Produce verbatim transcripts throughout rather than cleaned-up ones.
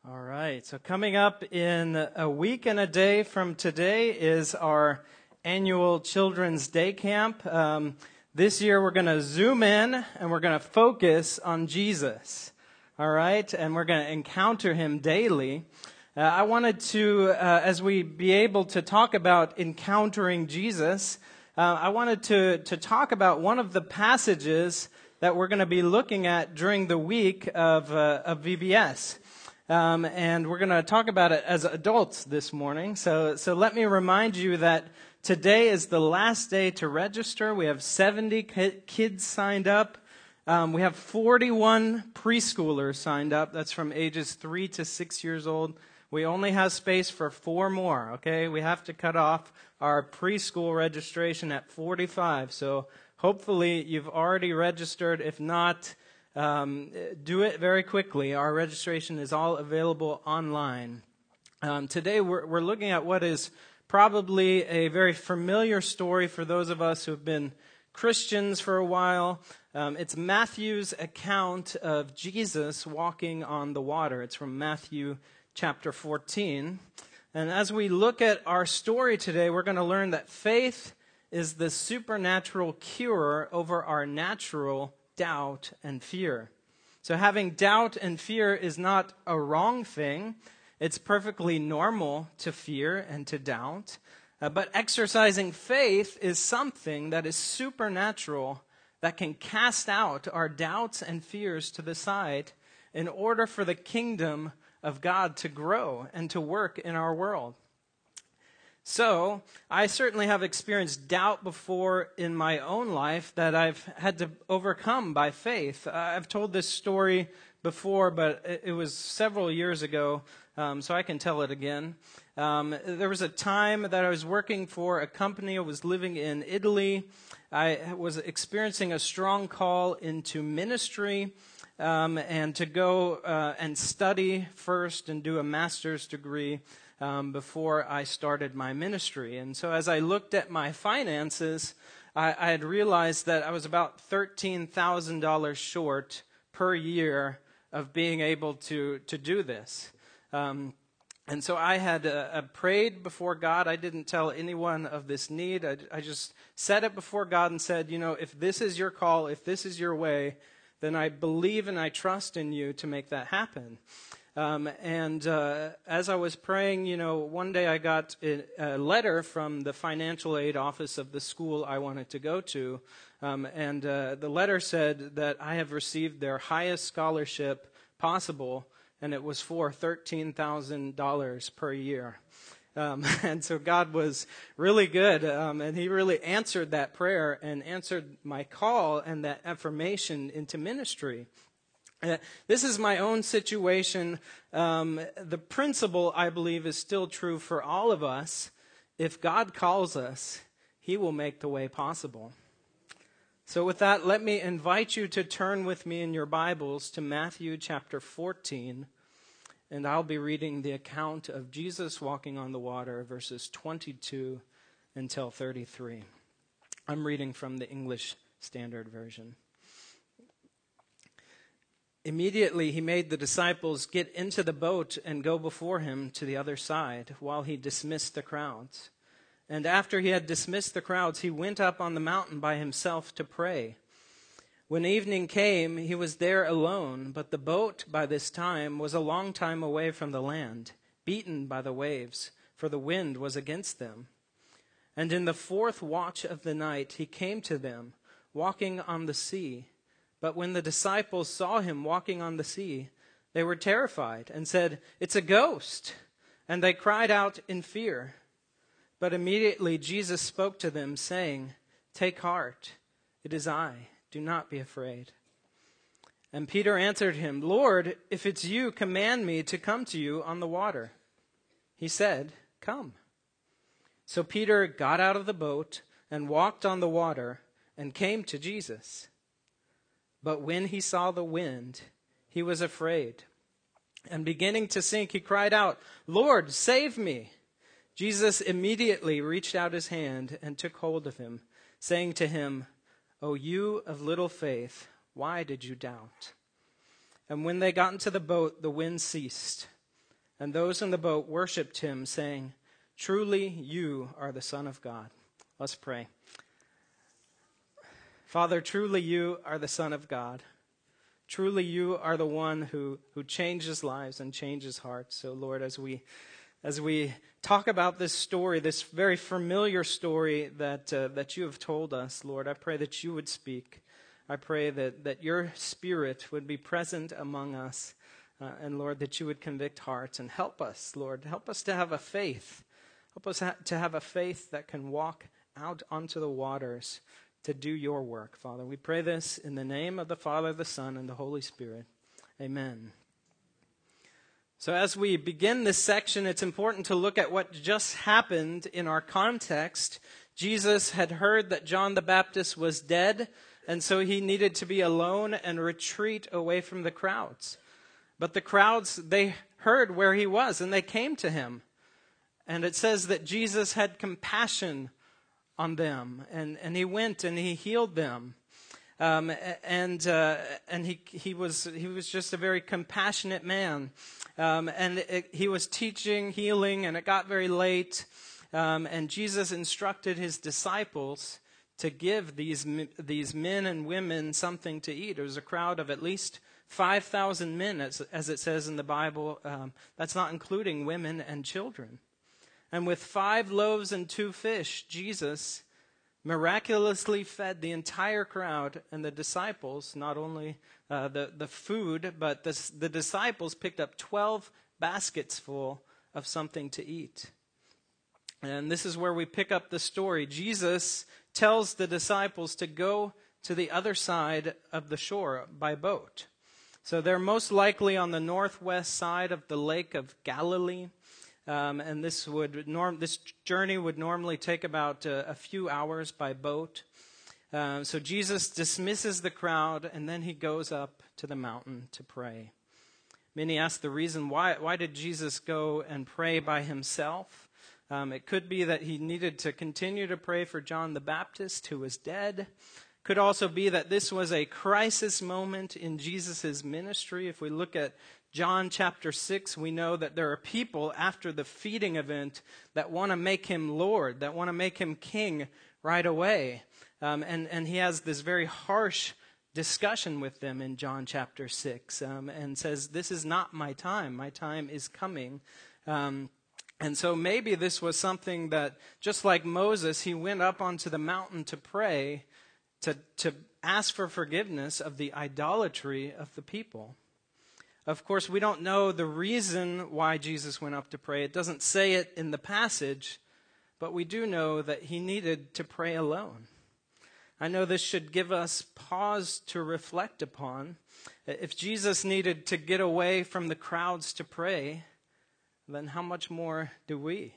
All right, so coming up in a week and a day from today is our annual Children's Day Camp. Um, this year we're going to zoom in and we're going to focus on Jesus. All right, and we're going to encounter him daily. Uh, I wanted to, uh, as we be able to talk about encountering Jesus, uh, I wanted to, to talk about one of the passages that we're going to be looking at during the week of, uh, of V B S. Um, and we're going to talk about it as adults this morning. So, so let me remind you that today is the last day to register. We have seventy ki- kids signed up. Um, we have forty-one preschoolers signed up. That's from ages three to six years old. We only have space for four more, okay? We have to cut off our preschool registration at forty-five. So hopefully you've already registered. If not, Um, do it very quickly. Our registration is all available online. Um, today we're, we're looking at what is probably a very familiar story for those of us who have been Christians for a while. Um, it's Matthew's account of Jesus walking on the water. It's from Matthew chapter fourteen. And as we look at our story today, we're going to learn that faith is the supernatural cure over our natural doubt and fear. So having doubt and fear is not a wrong thing. It's perfectly normal to fear and to doubt. Uh, but exercising faith is something that is supernatural, that can cast out our doubts and fears to the side in order for the kingdom of God to grow and to work in our world. So, I certainly have experienced doubt before in my own life that I've had to overcome by faith. I've told this story before, but it was several years ago, um, so I can tell it again. Um, there was a time that I was working for a company. I was living in Italy. I was experiencing a strong call into ministry um, and to go uh, and study first and do a master's degree Um, before I started my ministry. And so as I looked at my finances, I, I had realized that I was about thirteen thousand dollars short per year of being able to, to do this. Um, and so I had uh, uh, prayed before God. I didn't tell anyone of this need. I, I just set it before God and said, you know, if this is your call, if this is your way, then I believe and I trust in you to make that happen. Um, and uh, as I was praying, you know, one day I got a, a letter from the financial aid office of the school I wanted to go to. Um, and uh, the letter said that I have received their highest scholarship possible, and it was for thirteen thousand dollars per year. Um, and so God was really good, um, and he really answered that prayer and answered my call and that affirmation into ministry. Uh, this is my own situation. Um, the principle, I believe, is still true for all of us. If God calls us, he will make the way possible. So with that, let me invite you to turn with me in your Bibles to Matthew chapter fourteen, and I'll be reading the account of Jesus walking on the water, verses twenty-two until thirty-three. I'm reading from the English Standard Version. Immediately he made the disciples get into the boat and go before him to the other side, while he dismissed the crowds. And after he had dismissed the crowds, he went up on the mountain by himself to pray. When evening came, he was there alone, but the boat by this time was a long time away from the land, beaten by the waves, for the wind was against them. And in the fourth watch of the night he came to them, walking on the sea. But when the disciples saw him walking on the sea, they were terrified and said, "It's a ghost!" And they cried out in fear. But immediately Jesus spoke to them, saying, "Take heart, it is I. Do not be afraid." And Peter answered him, "Lord, if it's you, command me to come to you on the water." He said, "Come." So Peter got out of the boat and walked on the water and came to Jesus. But when he saw the wind, he was afraid. And beginning to sink, he cried out, "Lord, save me." Jesus immediately reached out his hand and took hold of him, saying to him, "O you of little faith, why did you doubt?" And when they got into the boat, the wind ceased. And those in the boat worshipped him, saying, "Truly you are the Son of God." Let's pray. Father, truly you are the Son of God. Truly you are the one who, who changes lives and changes hearts. So Lord, as we as we talk about this story, this very familiar story that uh, that you have told us, Lord, I pray that you would speak. I pray that, that your Spirit would be present among us. Uh, and Lord, that you would convict hearts and help us, Lord. Help us to have a faith. Help us ha- to have a faith that can walk out onto the waters to do your work, Father. We pray this in the name of the Father, the Son, and the Holy Spirit. Amen. So as we begin this section, it's important to look at what just happened in our context. Jesus had heard that John the Baptist was dead, and so he needed to be alone and retreat away from the crowds. But the crowds, they heard where he was, and they came to him. And it says that Jesus had compassion on them, and, and he went and he healed them. Um, and uh, and he he was he was just a very compassionate man. Um, and it, he was teaching, healing, and it got very late. Um, and Jesus instructed his disciples to give these these men and women something to eat. There was a crowd of at least five thousand men, as, as it says in the Bible. Um, that's not including women and children. And with five loaves and two fish, Jesus miraculously fed the entire crowd, and the disciples, not only uh, the, the food, but the, the disciples picked up twelve baskets full of something to eat. And this is where we pick up the story. Jesus tells the disciples to go to the other side of the shore by boat. So they're most likely on the northwest side of the Lake of Galilee, um, and this would norm this journey would normally take about uh, a few hours by boat. Uh, so Jesus dismisses the crowd, and then he goes up to the mountain to pray. Many ask the reason why why did Jesus go and pray by himself? Um, it could be that he needed to continue to pray for John the Baptist, who was dead. Could also be that this was a crisis moment in Jesus' ministry. If we look at John chapter six, we know that there are people after the feeding event that want to make him Lord, that want to make him king right away. Um, and, and he has this very harsh discussion with them in John chapter six, um, and says, "This is not my time. My time is coming." Um, and so maybe this was something that, just like Moses, he went up onto the mountain to pray, To, to ask for forgiveness of the idolatry of the people. Of course, we don't know the reason why Jesus went up to pray. It doesn't say it in the passage, but we do know that he needed to pray alone. I know this should give us pause to reflect upon. If Jesus needed to get away from the crowds to pray, then how much more do we?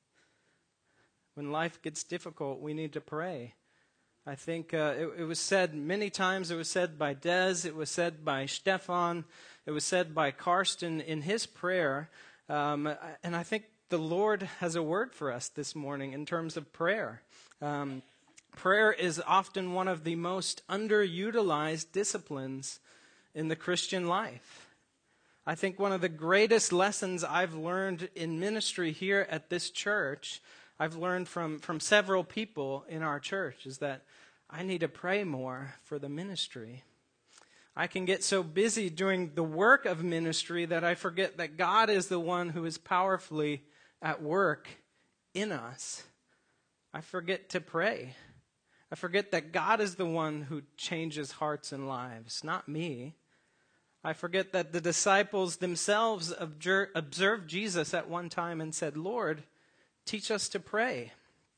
When life gets difficult, we need to pray. I think uh, it, it was said many times. It was said by Des. It was said by Stefan. It was said by Karsten in his prayer. Um, and I think the Lord has a word for us this morning in terms of prayer. Um, prayer is often one of the most underutilized disciplines in the Christian life. I think one of the greatest lessons I've learned in ministry here at this church, I've learned from, from several people in our church, is that I need to pray more for the ministry. I can get so busy doing the work of ministry that I forget that God is the one who is powerfully at work in us. I forget to pray. I forget that God is the one who changes hearts and lives, not me. I forget that the disciples themselves observed Jesus at one time and said, "Lord, teach us to pray."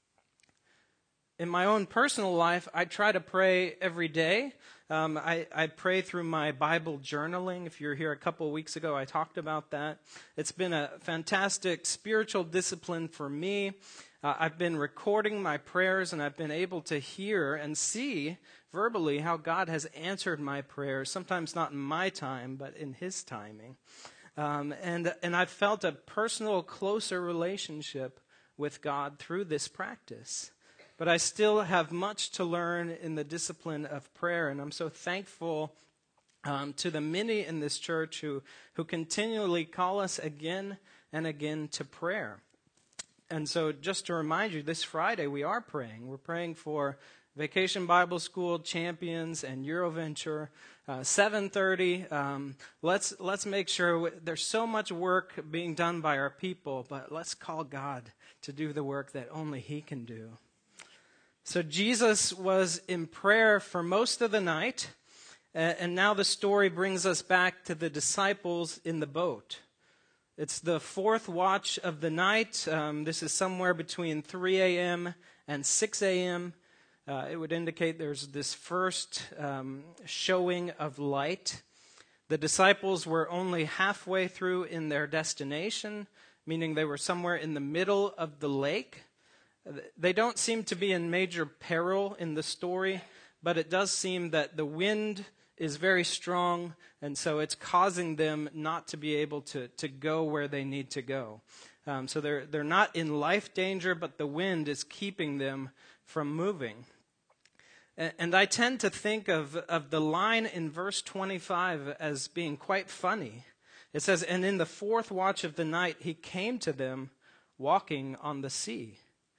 In my own personal life, I try to pray every day. Um, I, I pray through my Bible journaling. If you were here a couple of weeks ago, I talked about that. It's been a fantastic spiritual discipline for me. Uh, I've been recording my prayers, and I've been able to hear and see verbally how God has answered my prayers, sometimes not in my time, but in his timing. Um, and, and I've felt a personal, closer relationship with God through this practice. But I still have much to learn in the discipline of prayer, and I'm so thankful um, to the many in this church who, who continually call us again and again to prayer. And so just to remind you, this Friday we are praying. We're praying for Vacation Bible School, Champions, and Euroventure. Uh, seven thirty. Um, let's let's make sure we, there's so much work being done by our people, but let's call God to do the work that only He can do. So Jesus was in prayer for most of the night, uh, and now the story brings us back to the disciples in the boat. It's the fourth watch of the night. Um, this is somewhere between three a.m. and six a.m. Uh, it would indicate there's this first um, showing of light. The disciples were only halfway through in their destination, meaning they were somewhere in the middle of the lake. They don't seem to be in major peril in the story, but it does seem that the wind is very strong, and so it's causing them not to be able to, to go where they need to go. Um, so they're they're not in life danger, but the wind is keeping them from moving. And, and I tend to think of, of the line in verse twenty-five as being quite funny. It says, "And in the fourth watch of the night, he came to them walking on the sea."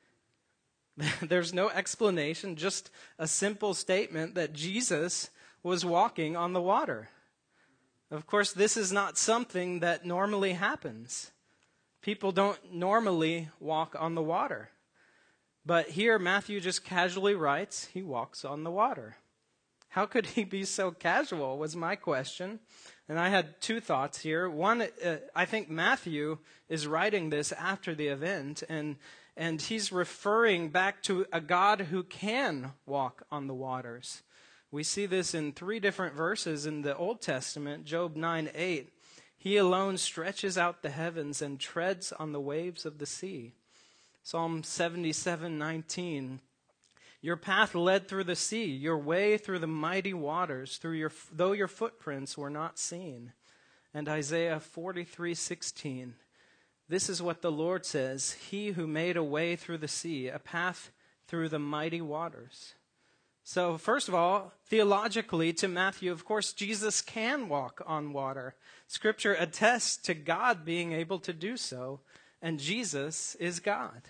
There's no explanation, just a simple statement that Jesus was walking on the water. Of course, this is not something that normally happens. People don't normally walk on the water. But here, Matthew just casually writes, he walks on the water. How could he be so casual, was my question. And I had two thoughts here. One, uh, I think Matthew is writing this after the event, and and he's referring back to a God who can walk on the waters. We see this in three different verses in the Old Testament. Job nine eight. He alone stretches out the heavens and treads on the waves of the sea. Psalm seventy-seven nineteen. Your path led through the sea, your way through the mighty waters, through your though your footprints were not seen. And Isaiah forty-three sixteen. This is what the Lord says, He who made a way through the sea, a path through the mighty waters. So first of all, theologically to Matthew, of course, Jesus can walk on water. Scripture attests to God being able to do so, and Jesus is God.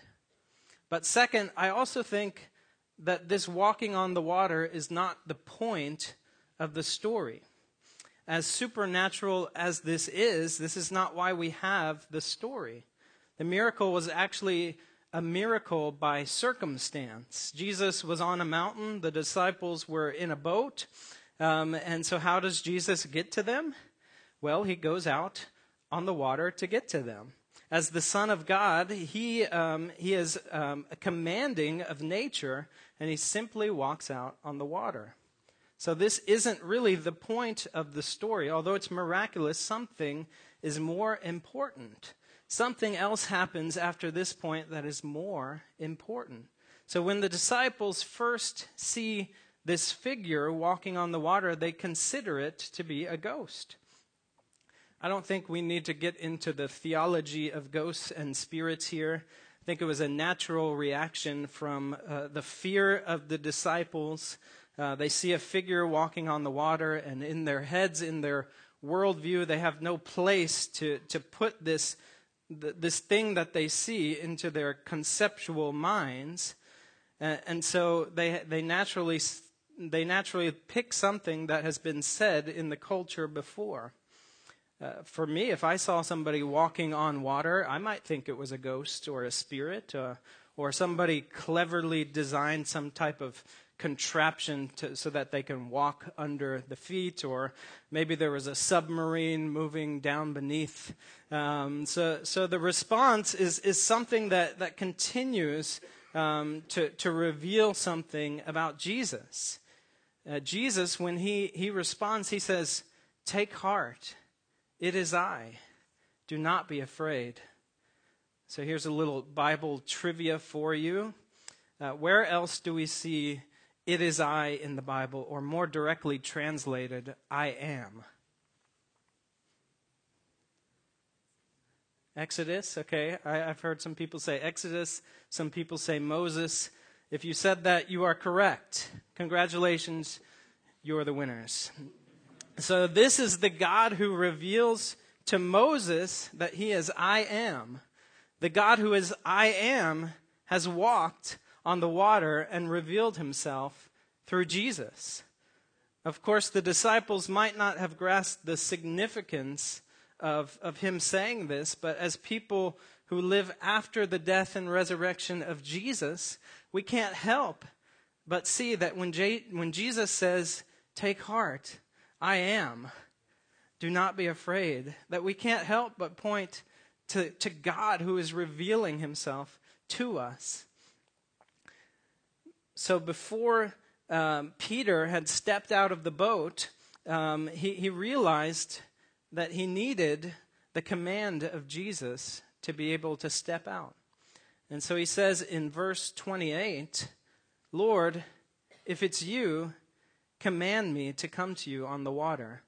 But second, I also think that this walking on the water is not the point of the story. As supernatural as this is, this is not why we have the story. The miracle was actually a miracle by circumstance. Jesus was on a mountain. The disciples were in a boat. Um, and so how does Jesus get to them? Well, he goes out on the water to get to them. As the Son of God, he um, he is um, commanding of nature, and he simply walks out on the water. So this isn't really the point of the story. Although it's miraculous, something is more important. Something else happens after this point that is more important. So when the disciples first see this figure walking on the water, they consider it to be a ghost. I don't think we need to get into the theology of ghosts and spirits here. I think it was a natural reaction from uh, the fear of the disciples. Uh, they see a figure walking on the water, and in their heads, in their worldview, they have no place to, to put this, th- this thing that they see into their conceptual minds. Uh, and so they they naturally they naturally pick something that has been said in the culture before. Uh, for me, if I saw somebody walking on water, I might think it was a ghost or a spirit, uh, or somebody cleverly designed some type of contraption to, so that they can walk under the feet, or maybe there was a submarine moving down beneath. Um, so, so the response is is something that that continues um, to to reveal something about Jesus. Uh, Jesus, when he he responds, he says, "Take heart. It is I. Do not be afraid." So here's a little Bible trivia for you. Uh, where else do we see "it is I" in the Bible, or more directly translated, "I am"? Exodus, okay. I, I've heard some people say Exodus. Some people say Moses. If you said that, you are correct. Congratulations, you're the winners. So this is the God who reveals to Moses that he is I am. The God who is I am has walked on the water and revealed himself through Jesus. Of course, the disciples might not have grasped the significance of, of him saying this, but as people who live after the death and resurrection of Jesus, we can't help but see that when, J- when Jesus says, "Take heart, I am, do not be afraid," that we can't help but point to, to God who is revealing himself to us. So before um, Peter had stepped out of the boat, um, he, he realized that he needed the command of Jesus to be able to step out. And so he says in verse twenty-eight, "Lord, if it's you, command me to come to you on the water."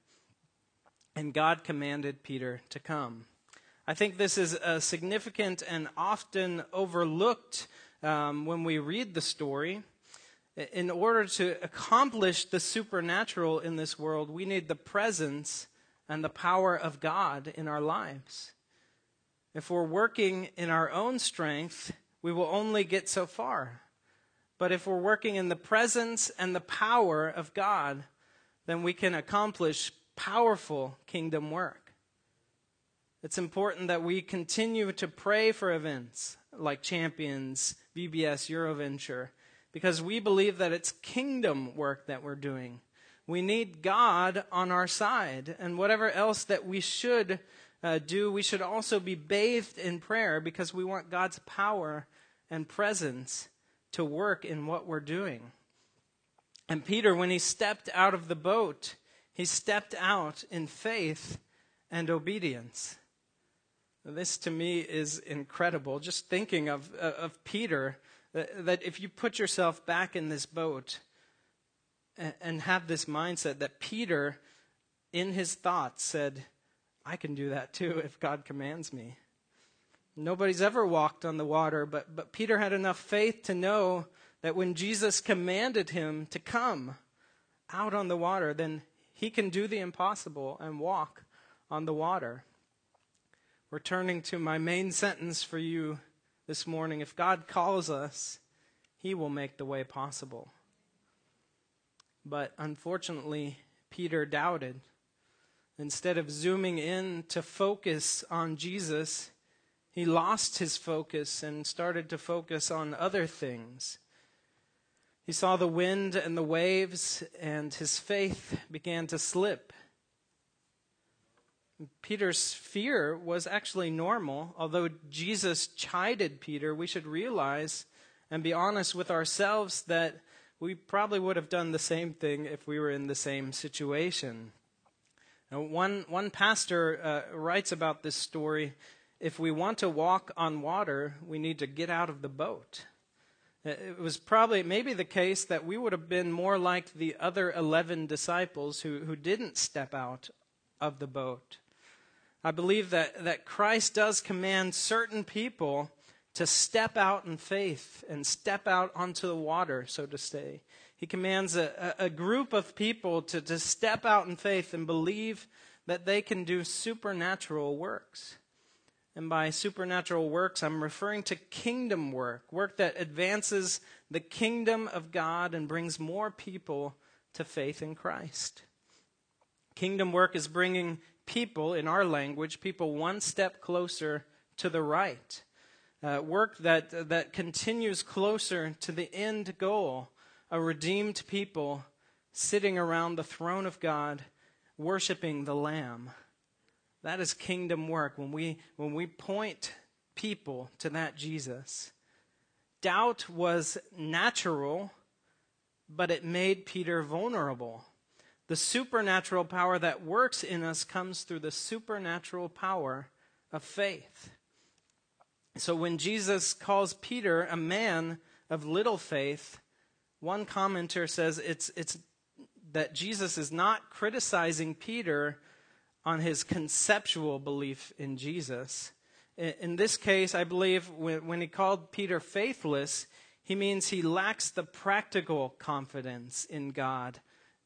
And God commanded Peter to come. I think this is a significant and often overlooked um, when we read the story. In order to accomplish the supernatural in this world, we need the presence and the power of God in our lives. If we're working in our own strength, we will only get so far. But if we're working in the presence and the power of God, then we can accomplish powerful kingdom work. It's important that we continue to pray for events like Champions, V B S, Euroventure, because we believe that it's kingdom work that we're doing. We need God on our side, and whatever else that we should uh, do, we should also be bathed in prayer because we want God's power and presence to work in what we're doing. And Peter, when he stepped out of the boat, he stepped out in faith and obedience. This to me is incredible. Just thinking of, of Peter, that, that if you put yourself back in this boat and, and have this mindset that Peter, in his thoughts, said, "I can do that too if God commands me." Nobody's ever walked on the water, but, but Peter had enough faith to know that when Jesus commanded him to come out on the water, then he can do the impossible and walk on the water. Returning to my main sentence for you this morning, if God calls us, he will make the way possible. But unfortunately, Peter doubted. Instead of zooming in to focus on Jesus, he lost his focus and started to focus on other things. He saw the wind and the waves, and his faith began to slip. Peter's fear was actually normal. Although Jesus chided Peter, we should realize and be honest with ourselves that we probably would have done the same thing if we were in the same situation. Now, one, one pastor uh, writes about this story. If we want to walk on water, we need to get out of the boat. It was probably maybe the case that we would have been more like the other eleven disciples who, who didn't step out of the boat. I believe that, that Christ does command certain people to step out in faith and step out onto the water, so to say. He commands a, a group of people to, to step out in faith and believe that they can do supernatural works. And by supernatural works, I'm referring to kingdom work, work that advances the kingdom of God and brings more people to faith in Christ. Kingdom work is bringing people, in our language, people one step closer to the right. Uh, work that, that continues closer to the end goal, a redeemed people sitting around the throne of God, worshiping the Lamb. That is kingdom work, when we when we point people to that Jesus. Doubt was natural, but it made Peter vulnerable. The supernatural power that works in us comes through the supernatural power of faith. So when Jesus calls Peter a man of little faith, one commenter says it's it's that Jesus is not criticizing Peter on his conceptual belief in Jesus. In this case, I believe when he called Peter faithless, he means he lacks the practical confidence in God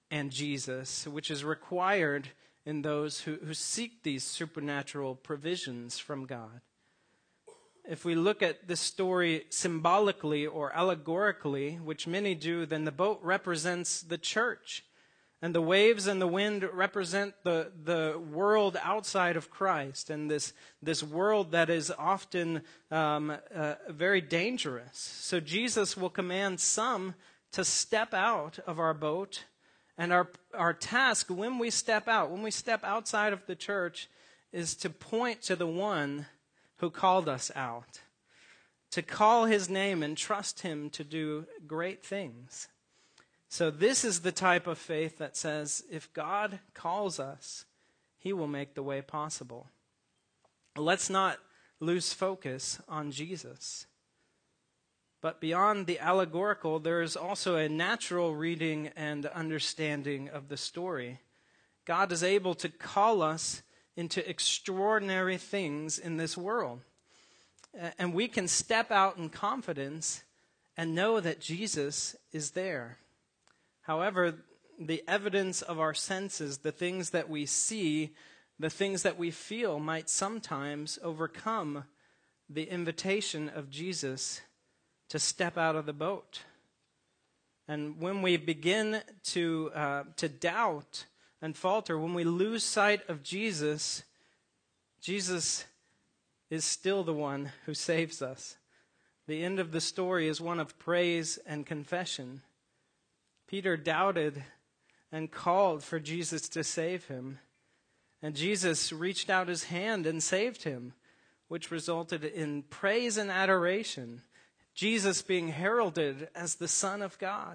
and Jesus, which is required in those who, who seek these supernatural provisions from God. If we look at this story symbolically or allegorically, which many do, then the boat represents the church. And the waves and the wind represent the, the world outside of Christ, and this, this world that is often um, uh, very dangerous. So Jesus will command some to step out of our boat, and our, our task when we step out, when we step outside of the church, is to point to the one who called us out, to call his name and trust him to do great things. So this is the type of faith that says, if God calls us, he will make the way possible. Let's not lose focus on Jesus. But beyond the allegorical, there is also a natural reading and understanding of the story. God is able to call us into extraordinary things in this world. And we can step out in confidence and know that Jesus is there. However, the evidence of our senses, the things that we see, the things that we feel, might sometimes overcome the invitation of Jesus to step out of the boat. And when we begin to uh, to doubt and falter, when we lose sight of Jesus, Jesus is still the one who saves us. The end of the story is one of praise and confession. Peter doubted and called for Jesus to save him. And Jesus reached out his hand and saved him, which resulted in praise and adoration. Jesus being heralded as the Son of God.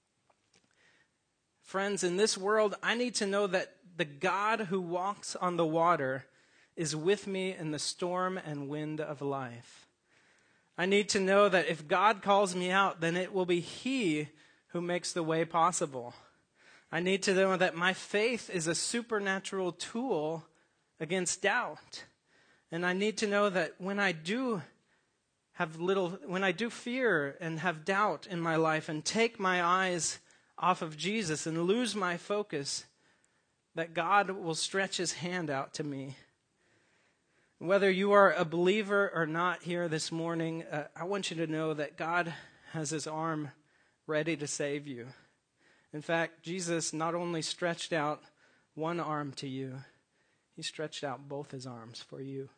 Friends, in this world, I need to know that the God who walks on the water is with me in the storm and wind of life. I need to know that if God calls me out, then it will be he who makes the way possible. I need to know that my faith is a supernatural tool against doubt. And I need to know that when I do have little, when I do fear and have doubt in my life and take my eyes off of Jesus and lose my focus, that God will stretch his hand out to me. Whether you are a believer or not here this morning, uh, I want you to know that God has his arm ready to save you. In fact, Jesus not only stretched out one arm to you, he stretched out both his arms for you.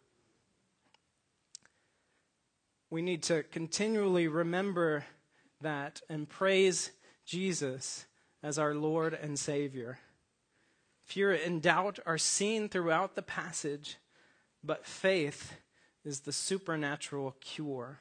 We need to continually remember that and praise Jesus as our Lord and Savior. Fear and doubt are seen throughout the passage, but faith is the supernatural cure.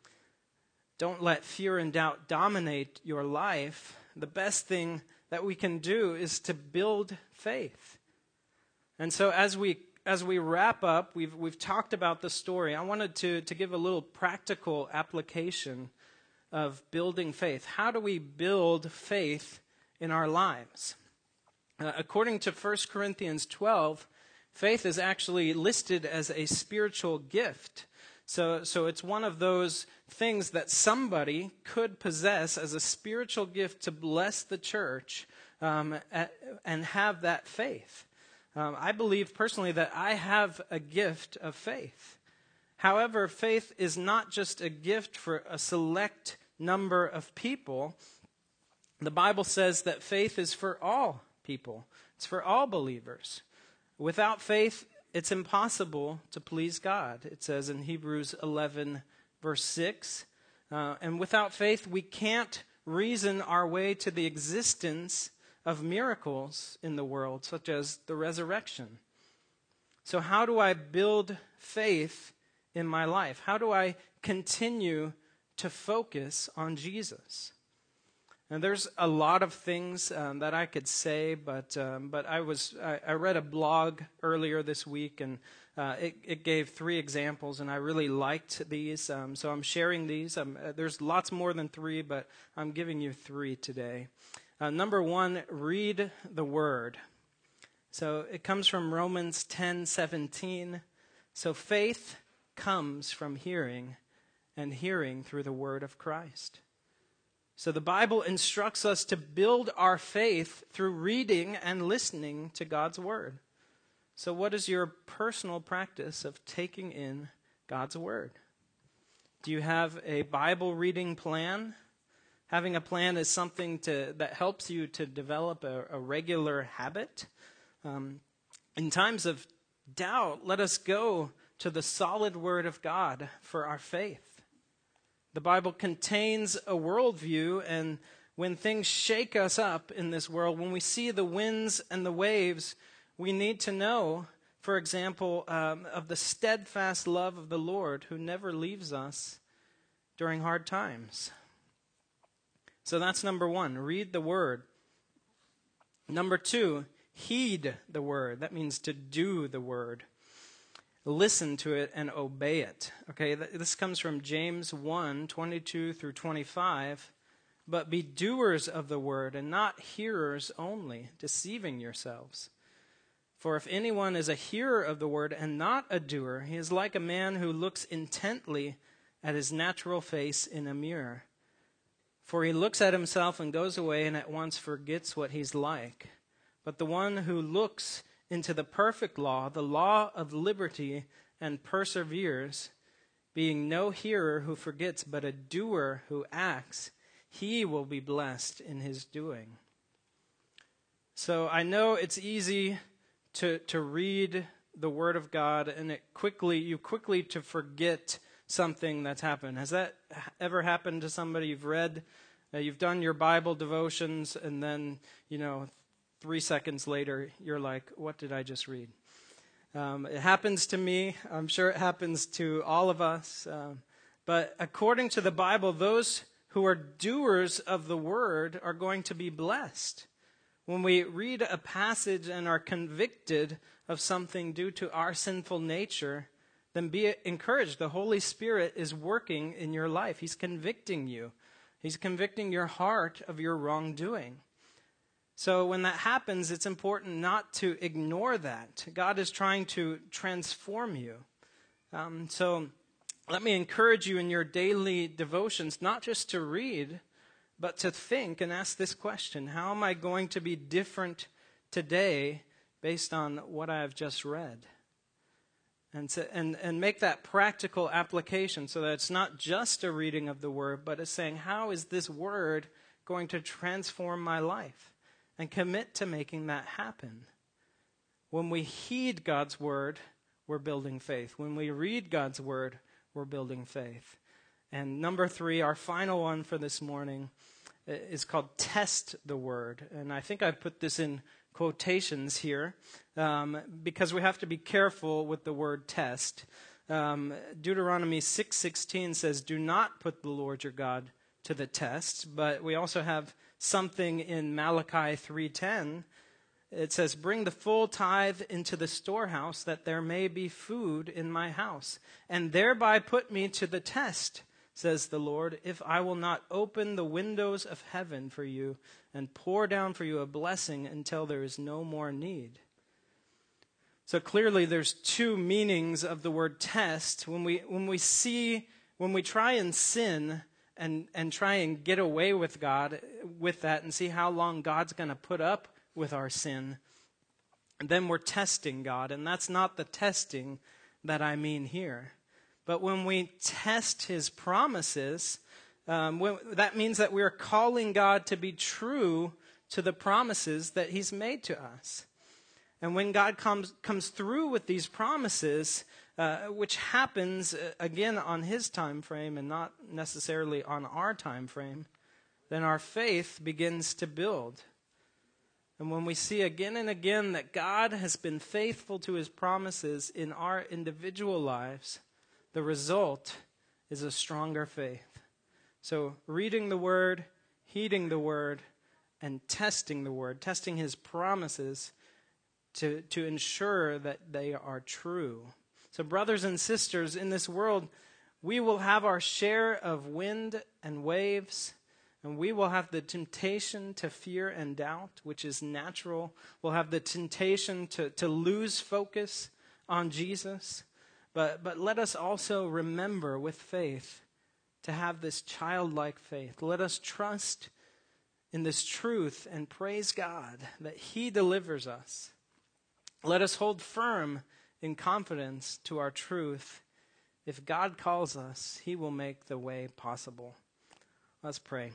Don't let fear and doubt dominate your life. The best thing that we can do is to build faith. And so as we as we wrap up, we've we've talked about the story. I wanted to, to give a little practical application of building faith. How do we build faith in our lives? Uh, according to First Corinthians twelve, faith is actually listed as a spiritual gift. So, so it's one of those things that somebody could possess as a spiritual gift to bless the church um, at, and have that faith. Um, I believe personally that I have a gift of faith. However, faith is not just a gift for a select number of people. The Bible says that faith is for all people. It's for all believers. Without faith, it's impossible to please God. It says in Hebrews eleven, verse six. Uh, and without faith, we can't reason our way to the existence of miracles in the world, such as the resurrection. So how do I build faith in my life? How do I continue to focus on Jesus? And there's a lot of things um, that I could say, but um, but I was I, I read a blog earlier this week, and uh, it, it gave three examples, and I really liked these. Um, so I'm sharing these. Um, there's lots more than three, but I'm giving you three today. Uh, number one, read the Word. So it comes from Romans ten seventeen. So faith comes from hearing, and hearing through the Word of Christ. So the Bible instructs us to build our faith through reading and listening to God's Word. So what is your personal practice of taking in God's Word? Do you have a Bible reading plan? Having a plan is something to, that helps you to develop a, a regular habit. Um, in times of doubt, let us go to the solid Word of God for our faith. The Bible contains a worldview, and when things shake us up in this world, when we see the winds and the waves, we need to know, for example, um, of the steadfast love of the Lord who never leaves us during hard times. So that's number one, read the Word. Number two, heed the Word. That means to do the Word. Listen to it and obey it. Okay, this comes from James one, twenty-two through twenty-five. But be doers of the Word and not hearers only, deceiving yourselves. For if anyone is a hearer of the Word and not a doer, he is like a man who looks intently at his natural face in a mirror. For he looks at himself and goes away and at once forgets what he's like. But the one who looks into the perfect law, the law of liberty, and perseveres, being no hearer who forgets, but a doer who acts, he will be blessed in his doing. So I know it's easy to to read the Word of God, and it quickly you quickly to forget something that's happened. Has that ever happened to somebody? You've read, uh, you've done your Bible devotions, and then, you know, three seconds later, you're like, what did I just read? Um, it happens to me. I'm sure it happens to all of us. Um, but according to the Bible, those who are doers of the Word are going to be blessed. When we read a passage and are convicted of something due to our sinful nature, then be encouraged. The Holy Spirit is working in your life. He's convicting you. He's convicting your heart of your wrongdoing. So when that happens, it's important not to ignore that. God is trying to transform you. Um, so let me encourage you in your daily devotions, not just to read, but to think and ask this question: how am I going to be different today based on what I have just read? And, to, and and make that practical application so that it's not just a reading of the Word, but it's saying, how is this Word going to transform my life? And commit to making that happen. When we heed God's Word, we're building faith. When we read God's Word, we're building faith. And number three, our final one for this morning, is called test the Word. And I think I've put this in quotations here um, because we have to be careful with the word test. Um, Deuteronomy six sixteen says, do not put the Lord your God to the test. But we also have something in Malachi three ten. It says, bring the full tithe into the storehouse that there may be food in my house, and thereby put me to the test, says the Lord, if I will not open the windows of heaven for you and pour down for you a blessing until there is no more need. So clearly there's two meanings of the word test. When we when we see, when we try and sin and, and try and get away with God with that and see how long God's going to put up with our sin, then we're testing God. And that's not the testing that I mean here. But when we test His promises, um, when, that means that we are calling God to be true to the promises that He's made to us. And when God comes comes through with these promises, uh, which happens, uh, again, on His time frame and not necessarily on our time frame, then our faith begins to build. And when we see again and again that God has been faithful to His promises in our individual lives, the result is a stronger faith. So reading the Word, heeding the Word, and testing the Word, testing His promises to, to ensure that they are true. So brothers and sisters, in this world, we will have our share of wind and waves, and we will have the temptation to fear and doubt, which is natural. We'll have the temptation to, to lose focus on Jesus. But, but let us also remember with faith to have this childlike faith. Let us trust in this truth and praise God that He delivers us. Let us hold firm in confidence to our truth. If God calls us, He will make the way possible. Let's pray.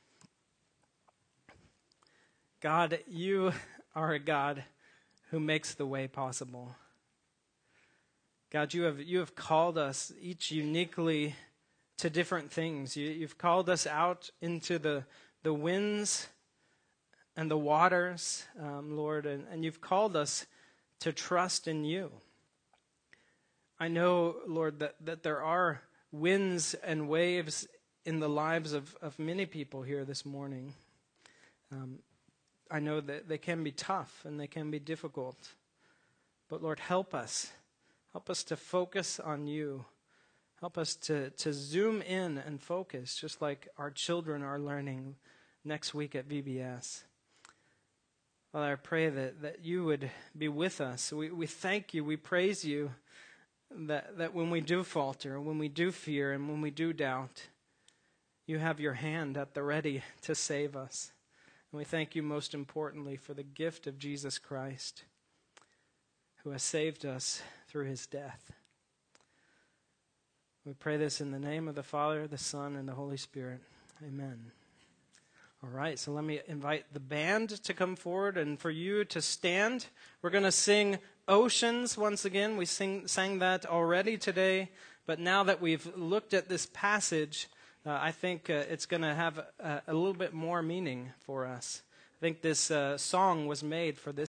God, You are a God who makes the way possible. God, you have you have called us each uniquely to different things. You, you've called us out into the, the winds and the waters, um, Lord, and, and you've called us to trust in You. I know, Lord, that, that there are winds and waves in the lives of, of many people here this morning. Um, I know that they can be tough and they can be difficult. But Lord, help us. Help us to focus on You. Help us to, to zoom in and focus, just like our children are learning next week at V B S. Father, I pray that, that You would be with us. We, we thank You, we praise You, that, that when we do falter, when we do fear, and when we do doubt, You have Your hand at the ready to save us. And we thank You most importantly for the gift of Jesus Christ, who has saved us through His death. We pray this in the name of the Father, the Son, and the Holy Spirit. Amen. All right, so let me invite the band to come forward and for you to stand. We're going to sing Oceans once again. We sing, sang that already today, but now that we've looked at this passage, uh, I think uh, it's going to have a, a little bit more meaning for us. I think this uh, song was made for this